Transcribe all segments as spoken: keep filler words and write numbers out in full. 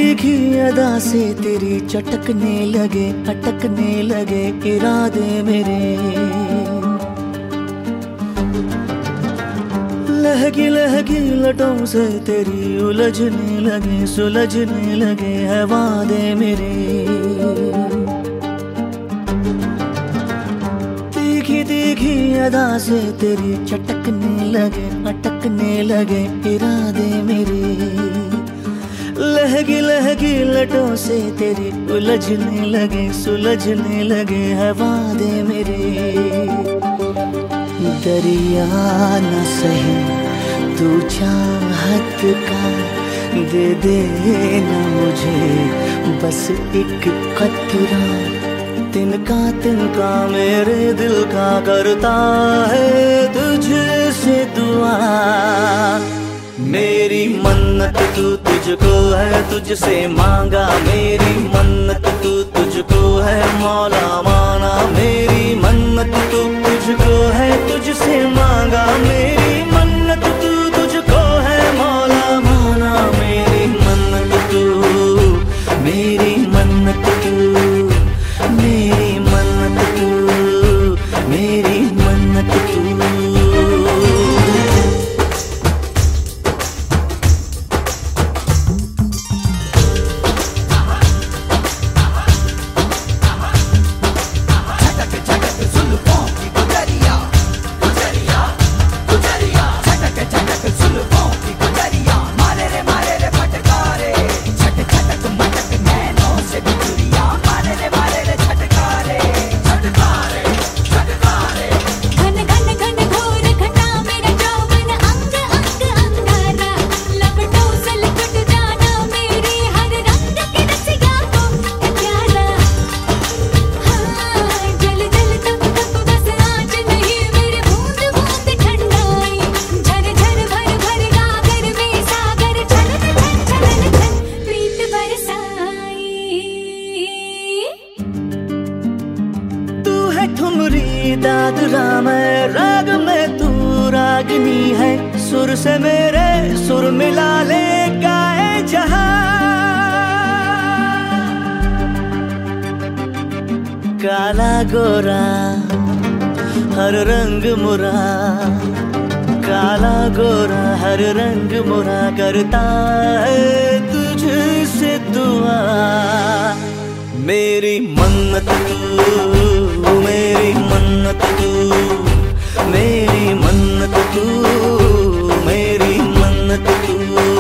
तीखी अदा से तेरी चटकने लगे, अटकने लगे इरादे मेरे। लहकी लहकी लटों से तेरी उलझने लगे, सुलझने लगे है वादे मेरे। तीखी तीखी अदा से तेरी चटकने लगे, अटकने लगे इरादे मेरे। लहकी लहकी लटों से तेरी उलझने लगे, सुलझने लगे है वादे मेरे। दरिया न सही तू चाहत का, दे दे ना मुझे बस एक कतरा। तिनका तिनका मेरे दिल का करता है तुझसे दुआ। मेरी मन्नत तू तुझको है, तुझसे मांगा। मेरी मन्नत तू तुझको है, मौला माना। मेरी मन्नत तू तुझको है, तुझसे मांगा। मेरी मन्नत तू तुझको है, मौला माना। मेरी मन्नत तू, मेरी मन्नत तू, मेरी मन्नत तू, मेरी मन्नत तू। ठुमरी दादरा में राग में तू रागनी है। सुर से मेरे सुर मिला ले गाए जहां। काला गोरा हर रंग मुरा, काला गोरा हर रंग मुरा करता है तुझसे दुआ। मेरी मन्नत तू, मेरी मन्नत तू, मेरी मन्नत तू, मेरी मन्नत तू।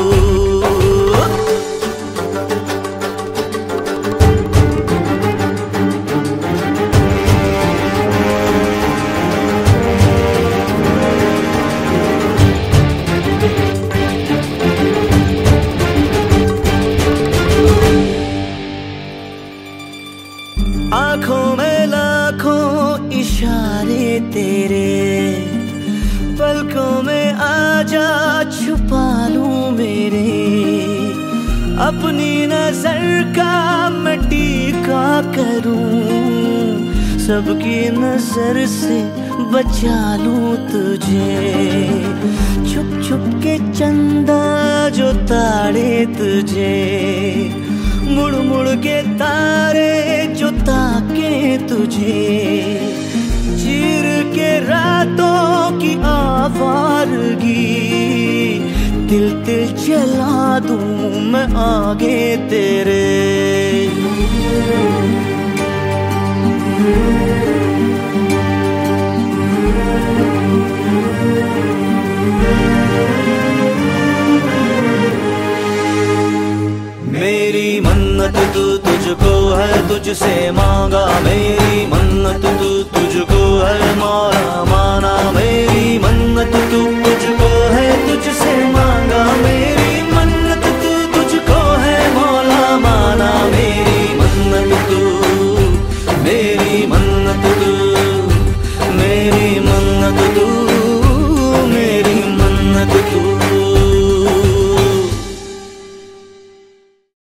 आँखों में लाखों इशारे तेरे, पलकों में आजा छुपा लूं मेरे। अपनी नजर का मैं टीका करूं, सबकी नजर से बचा लूं तुझे। छुप छुप के चंदा जो ताड़े तुझे, मुड़ मुड़ के तारे जो ताके तुझे। चीर के रातों की आवारगी, दिल दिल जला दूं मैं आगे तेरे। मेरी मन्नत तू तुझको है, तुझसे मांगा। मेरी मन्नत तू